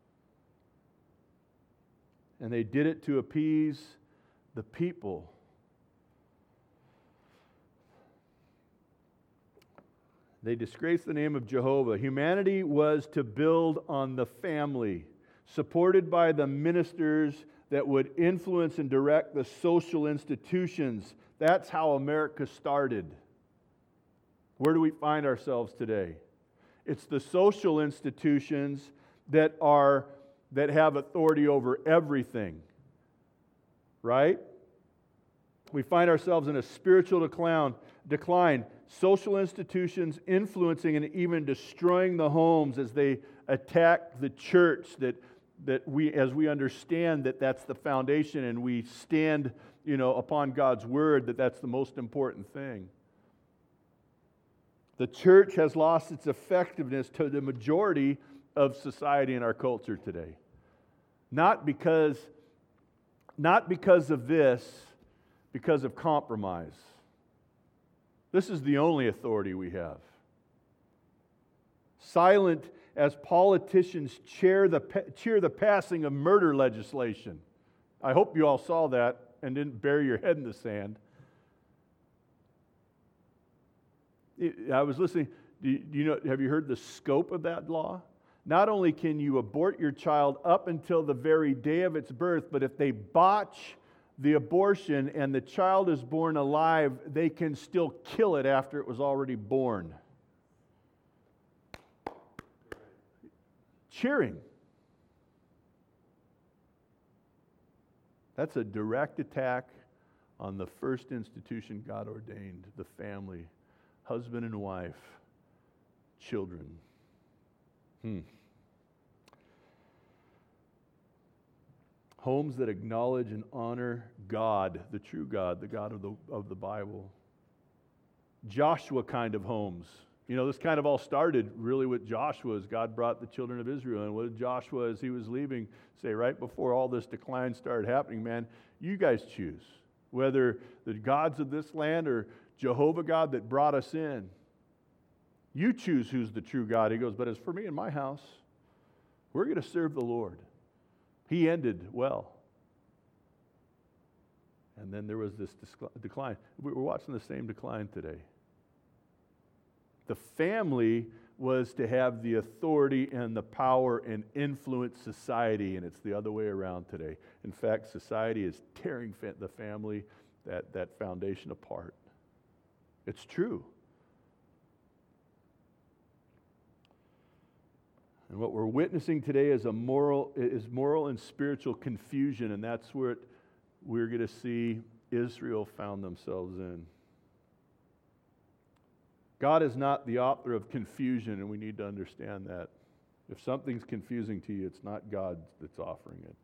And they did it to appease the people. They disgraced the name of Jehovah. Humanity was to build on the family, supported by the ministers that would influence and direct the social institutions. That's how America started. Where do we find ourselves today? It's the social institutions that have authority over everything. Right? We find ourselves in a spiritual decline. Social institutions influencing and even destroying the homes as they attack the church, that we, as we understand that that's the foundation and we stand, upon God's word, that's the most important thing. The church has lost its effectiveness to the majority of society in our culture today. Not because of this, because of compromise. This is the only authority we have. Silent as politicians cheer the passing of murder legislation. I hope you all saw that and didn't bury your head in the sand. I was listening. Have you heard the scope of that law? Not only can you abort your child up until the very day of its birth, but if they botch the abortion and the child is born alive, they can still kill it after it was already born. Cheering. That's a direct attack on the first institution God ordained, the family, husband and wife, children. Homes that acknowledge and honor God, the true God, the God of the Bible. Joshua kind of homes. This kind of all started really with Joshua as God brought the children of Israel. And what did Joshua, as he was leaving, say right before all this decline started happening? Man, you guys choose. Whether the gods of this land or Jehovah God that brought us in. You choose who's the true God. He goes, but as for me and my house, we're going to serve the Lord. He ended well. And then there was this decline. We're watching the same decline today. The family was to have the authority and the power and influence society, and it's the other way around today. In fact, society is tearing the family, that foundation apart. It's true. And what we're witnessing today is moral and spiritual confusion, and that's what we're going to see Israel found themselves in. God is not the author of confusion, and we need to understand that. If something's confusing to you, it's not God that's offering it.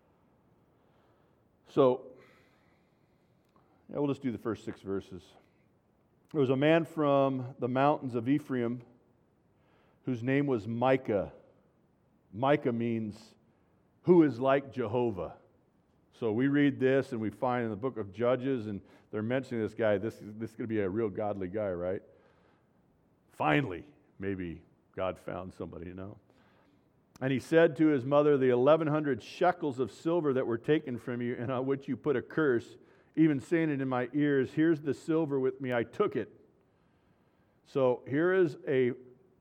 So, we'll just do the first 6 verses. There was a man from the mountains of Ephraim whose name was Micah. Micah means, who is like Jehovah? So we read this and we find in the book of Judges, and they're mentioning this guy. This is going to be a real godly guy, right? Finally, maybe God found somebody, And he said to his mother, the 1,100 shekels of silver that were taken from you, and on which you put a curse, even saying it in my ears, here's the silver with me, I took it. So here is a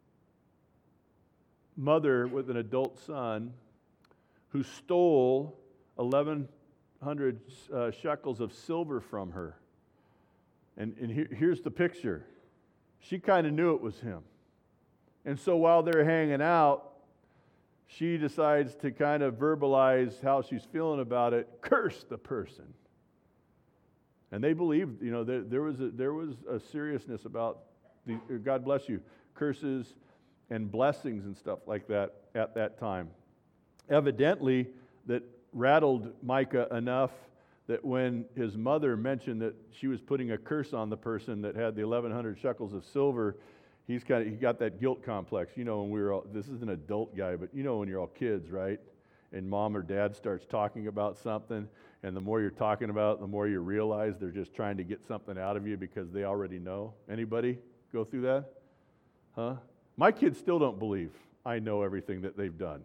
mother with an adult son who stole 1,100 shekels of silver from her. And here's the picture. She kind of knew it was him. And so while they're hanging out, she decides to kind of verbalize how she's feeling about it, curse the person. And they believed, there was a seriousness about, God bless you, curses and blessings and stuff like that at that time. Evidently, that rattled Micah enough that when his mother mentioned that she was putting a curse on the person that had the 1,100 shekels of silver, he got that guilt complex. When we were all, this is an adult guy, but when you're all kids, right? And mom or dad starts talking about something, and the more you're talking about it, the more you realize they're just trying to get something out of you because they already know. Anybody go through that? Huh? My kids still don't believe I know everything that they've done,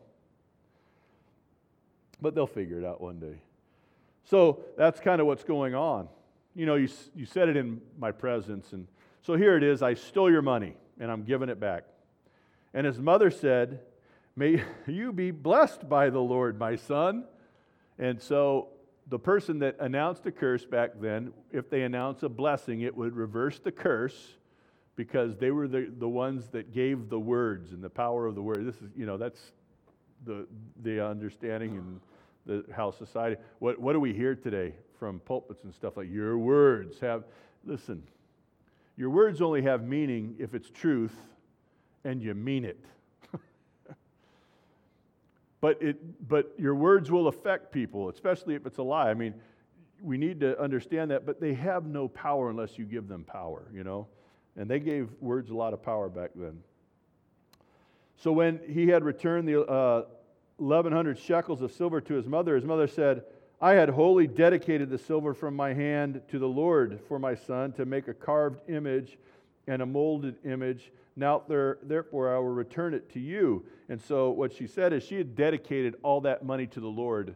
But they'll figure it out one day. So that's kind of what's going on. You said it in my presence, and so here it is, I stole your money, and I'm giving it back. And his mother said, may you be blessed by the Lord, my son. And so the person that announced a curse back then, if they announce a blessing, it would reverse the curse because they were the ones that gave the words and the power of the word. This is, that's the understanding and how society, what do we hear today from pulpits and stuff like, your words have, listen, your words only have meaning if it's truth and you mean it. But your words will affect people, especially if it's a lie. I mean, we need to understand that, but they have no power unless you give them power, And they gave words a lot of power back then. So when he had returned the 1,100 shekels of silver to his mother said, I had wholly dedicated the silver from my hand to the Lord for my son to make a carved image and a molded image. Now therefore I will return it to you. And so what she said is she had dedicated all that money to the Lord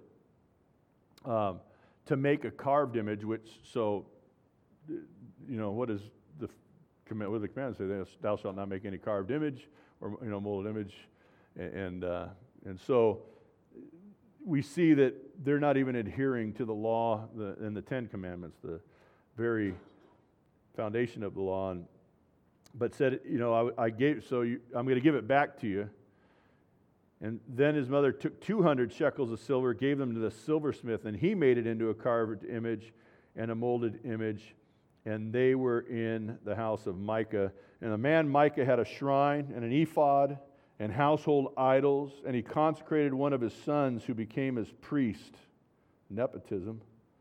to make a carved image, which, so, what is the command? What does the command say? Thou shalt not make any carved image or, molded image. And so we see that they're not even adhering to the law and the Ten Commandments, the very foundation of the law. But said, I gave, so I'm going to give it back to you. And then his mother took 200 shekels of silver, gave them to the silversmith, and he made it into a carved image and a molded image. And they were in the house of Micah. And the man Micah had a shrine and an ephod and household idols, and he consecrated one of his sons who became his priest. Nepotism.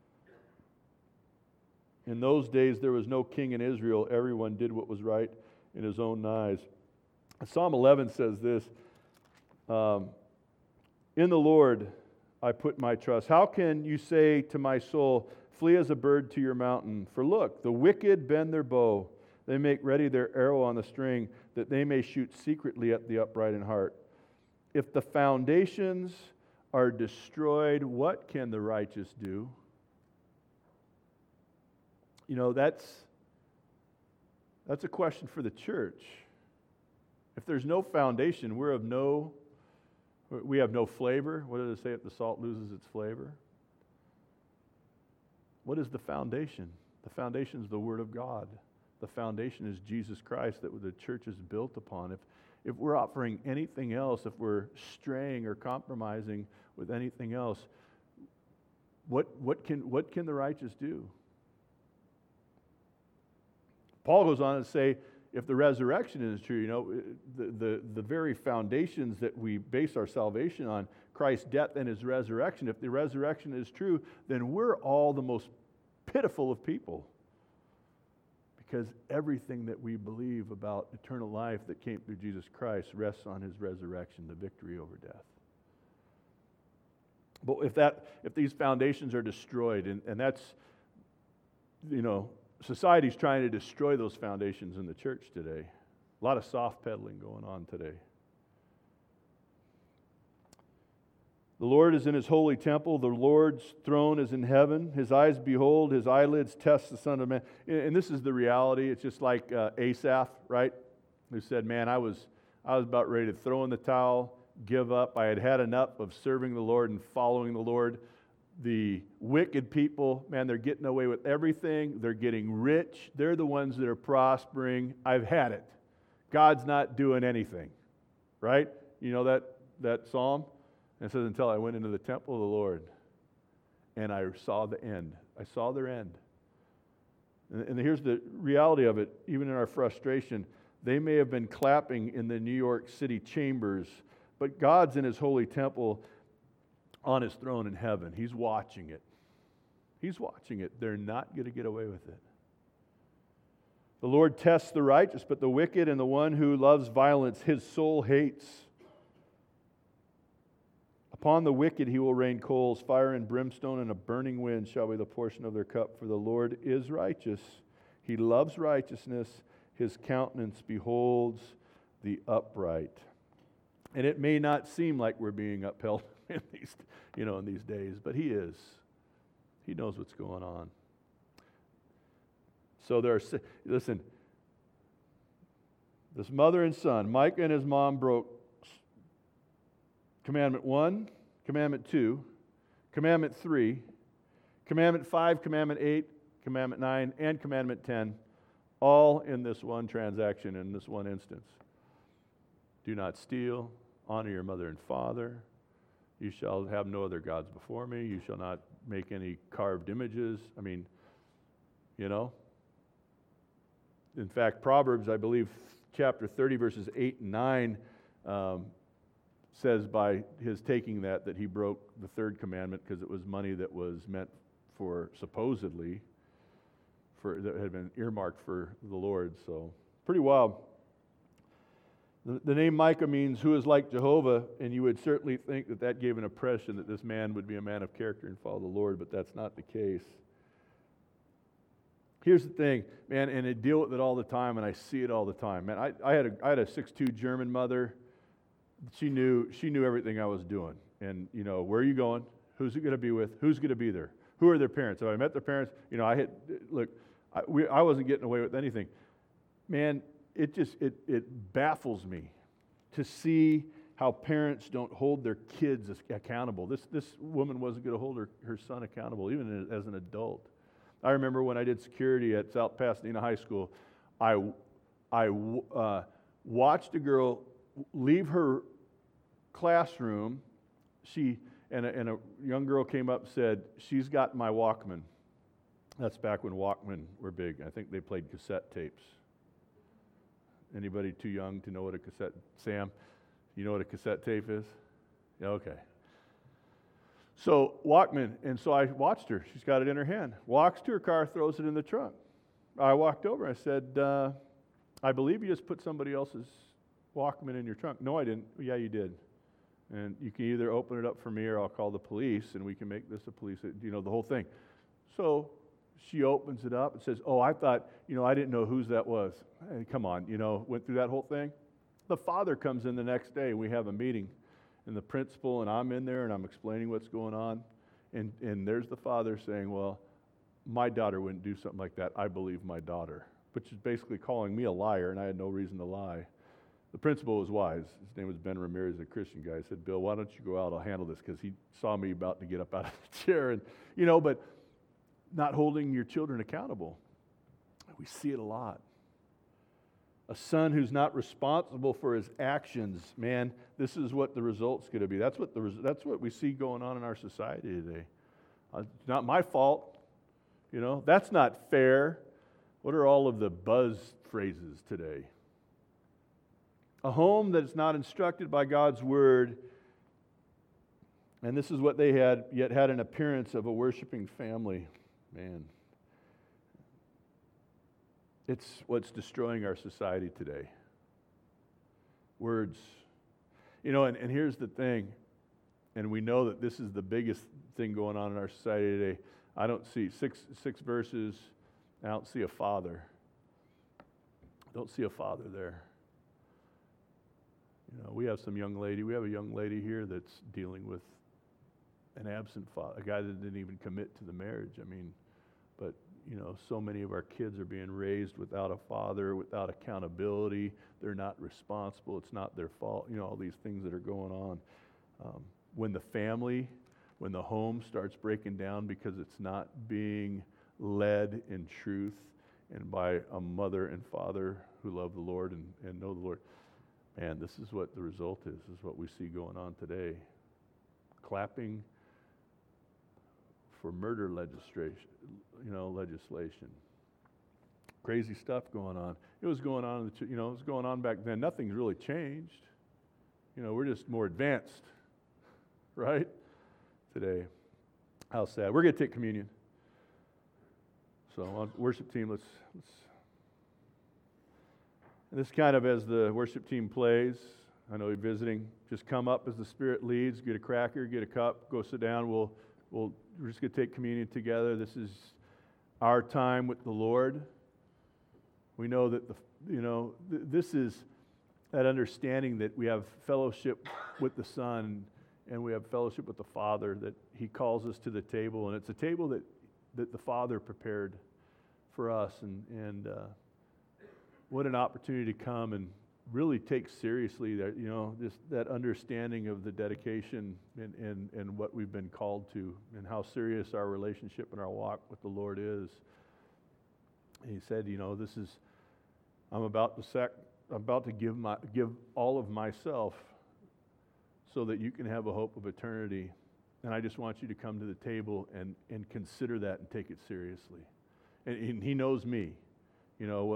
In those days there was no king in Israel. Everyone did what was right in his own eyes. Psalm 11 says this, in the Lord I put my trust. How can you say to my soul, flee as a bird to your mountain? For look, the wicked bend their bow. They make ready their arrow on the string, that they may shoot secretly at the upright in heart. If the foundations are destroyed, what can the righteous do? That's a question for the church. If there's no foundation, we have no flavor. What does it say if the salt loses its flavor? What is the foundation? The foundation is the Word of God. The foundation is Jesus Christ that the church is built upon. If we're offering anything else, if we're straying or compromising with anything else, what can the righteous do? Paul goes on to say, if the resurrection is true, the very foundations that we base our salvation on, Christ's death and his resurrection, if the resurrection is true, then we're all the most pitiful of people. Because everything that we believe about eternal life that came through Jesus Christ rests on his resurrection, the victory over death. But if these foundations are destroyed, and that's, society's trying to destroy those foundations in the church today. A lot of soft pedaling going on today. The Lord is in his holy temple. The Lord's throne is in heaven. His eyes behold, his eyelids test the Son of Man. And this is the reality. It's just like Asaph, right? Who said, man, I was about ready to throw in the towel, give up. I had had enough of serving the Lord and following the Lord. The wicked people, man, they're getting away with everything. They're getting rich. They're the ones that are prospering. I've had it. God's not doing anything, right? You know that psalm? And it says, until I went into the temple of the Lord and I saw the end. I saw their end. And here's the reality of it, even in our frustration. They may have been clapping in the New York City chambers, but God's in his holy temple on his throne in heaven. He's watching it. He's watching it. They're not going to get away with it. The Lord tests the righteous, but the wicked and the one who loves violence, his soul hates. Upon the wicked he will rain coals, fire and brimstone, and a burning wind shall be the portion of their cup. For the Lord is righteous. He loves righteousness. His countenance beholds the upright. And it may not seem like we're being upheld in these days, but he is. He knows what's going on. So listen, this mother and son, Micah and his mom broke Commandment 1, Commandment 2, Commandment 3, Commandment 5, Commandment 8, Commandment 9, and Commandment 10, all in this one transaction, in this one instance. Do not steal, honor your mother and father, you shall have no other gods before me, you shall not make any carved images. I mean, in fact, Proverbs, I believe, chapter 30, verses 8 and 9, says by his taking that he broke the third commandment because it was money that was meant for, supposedly, that had been earmarked for the Lord. So, pretty wild. The name Micah means who is like Jehovah, and you would certainly think that gave an impression that this man would be a man of character and follow the Lord, but that's not the case. Here's the thing, man, and I deal with it all the time, and I see it all the time. Man, I had a 6'2" German mother. She knew everything I was doing. And, where are you going? Who's it going to be with? Who's going to be there? Who are their parents? So I met their parents. I wasn't getting away with anything. Man, it baffles me to see how parents don't hold their kids accountable. This woman wasn't going to hold her son accountable, even as an adult. I remember when I did security at South Pasadena High School, I watched a girl leave her classroom. And a young girl came up and said, "She's got my Walkman." That's back when Walkman were big. I think they played cassette tapes. Anybody too young to know what a cassette? Sam, you know what a cassette tape is? Yeah, okay. So Walkman, and so I watched her. She's got it in her hand. Walks to her car, throws it in the trunk. I walked over. I said, "I believe you just put somebody else's Walkman in your trunk." "No, I didn't." "Yeah, you did. And you can either open it up for me or I'll call the police and we can make this a police, the whole thing." So she opens it up and says, "Oh, I thought, I didn't know whose that was." Hey, come on, went through that whole thing. The father comes in the next day. We have a meeting, and the principal, and I'm in there and I'm explaining what's going on. And there's the father saying, "Well, my daughter wouldn't do something like that. I believe my daughter," which is basically calling me a liar, and I had no reason to lie. The principal was wise. His name was Ben Ramirez, a Christian guy. He said, "Bill, why don't you go out? I'll handle this," because he saw me about to get up out of the chair. And, but not holding your children accountable. We see it a lot. A son who's not responsible for his actions, man, this is what the result's going to be. That's what we see going on in our society today. It's not my fault. That's not fair. What are all of the buzz phrases today? A home that is not instructed by God's word, and this is what they had, yet had an appearance of a worshiping family. Man, it's what's destroying our society today. Words. And here's the thing, and we know that this is the biggest thing going on in our society today. I don't see six verses, I don't see a father. I don't see a father there. We have a young lady here that's dealing with an absent father, a guy that didn't even commit to the marriage. I mean, but so many of our kids are being raised without a father, without accountability. They're not responsible. It's not their fault. All these things that are going on. When the home starts breaking down because it's not being led in truth and by a mother and father who love the Lord and know the Lord, man, this is what the result is. This is what we see going on today. Clapping for murder legislation. Crazy stuff going on. It was going on, it was going on back then. Nothing's really changed. We're just more advanced, right? Today. How sad. We're going to take communion. So, worship team, let's. And this kind of as the worship team plays. I know you're visiting. Just come up as the Spirit leads. Get a cracker, get a cup, go sit down. We're just going to take communion together. This is our time with the Lord. We know that this is that understanding that we have fellowship with the Son and we have fellowship with the Father, that He calls us to the table, and it's a table that the Father prepared for us, and what an opportunity to come and really take seriously that just that understanding of the dedication and what we've been called to, and how serious our relationship and our walk with the Lord is. He said, this is, I'm about to give all of myself so that you can have a hope of eternity. And I just want you to come to the table and consider that and take it seriously. And He knows me.